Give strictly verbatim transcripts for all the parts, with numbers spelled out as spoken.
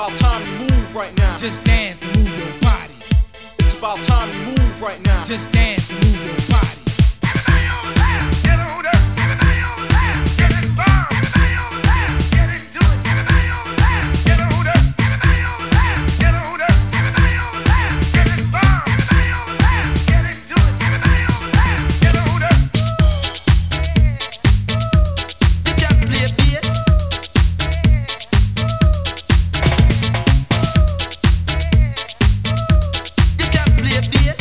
about time you move right now. Just dance and move your body. It's about time you move right now. Just dance and move your body. Everybody on that, get on up. Everybody on that, get involved. Everybody on that, get into it. Everybody on that, get on up. Everybody on that, get on up. Everybody on that, get involved. Everybody on that, get into it. Everybody on that, get on up. You can play a beat. You can play a beat.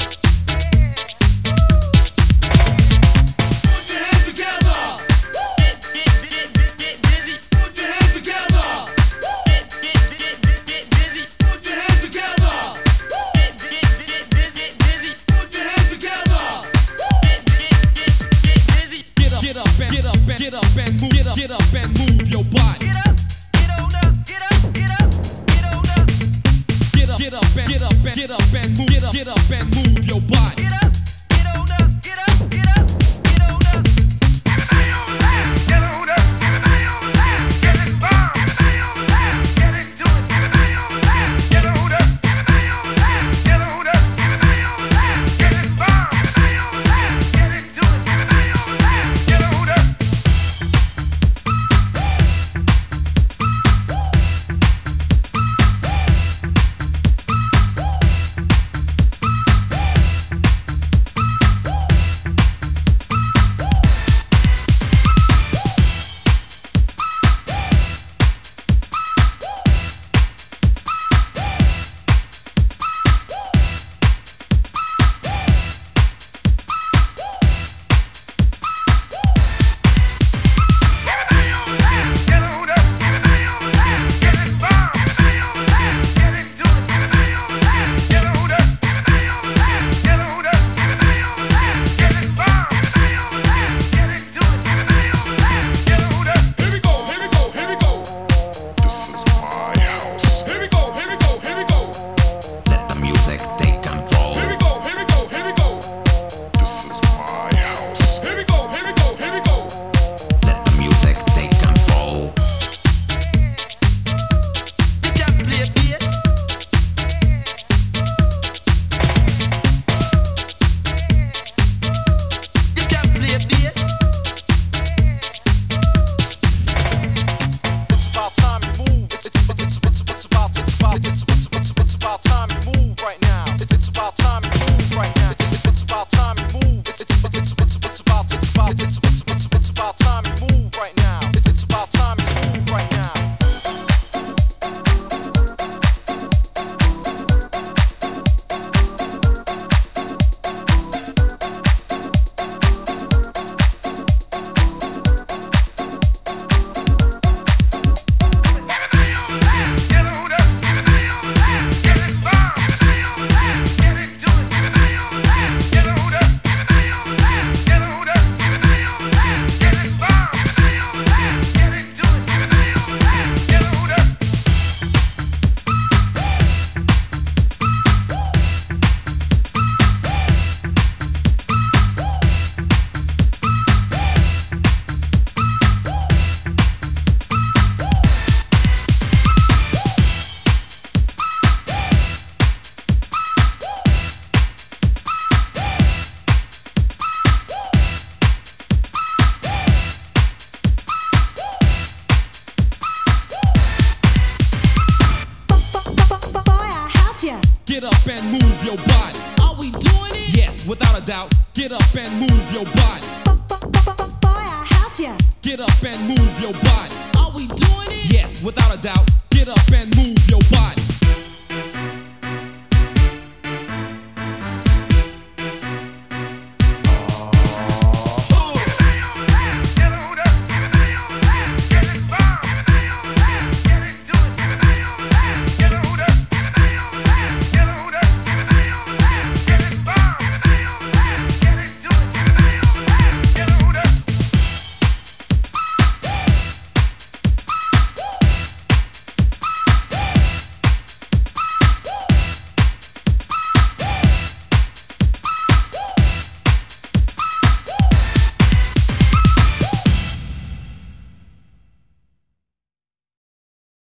Get up and move, get up, get up and move your body. Get up, get on up, get up, get up, get on up. Get up, get up and get up and get up and move, get up, get up and move your body. Get up, get on up, get up, get up, get on up. Everybody on that, get on up. Everybody on that, get involved. Everybody on that, get into it. Everybody on that, get on up. Everybody on that, get on up. Everybody on that, get involved. Everybody on that, get into it. Everybody on that, get on up. Get up and move your body. Are we doing it? Yes, without a doubt. Get up and move your body. Boy, I have ya. Get up and move your body. Are we doing it? Yes, without a doubt. Get up and move your body.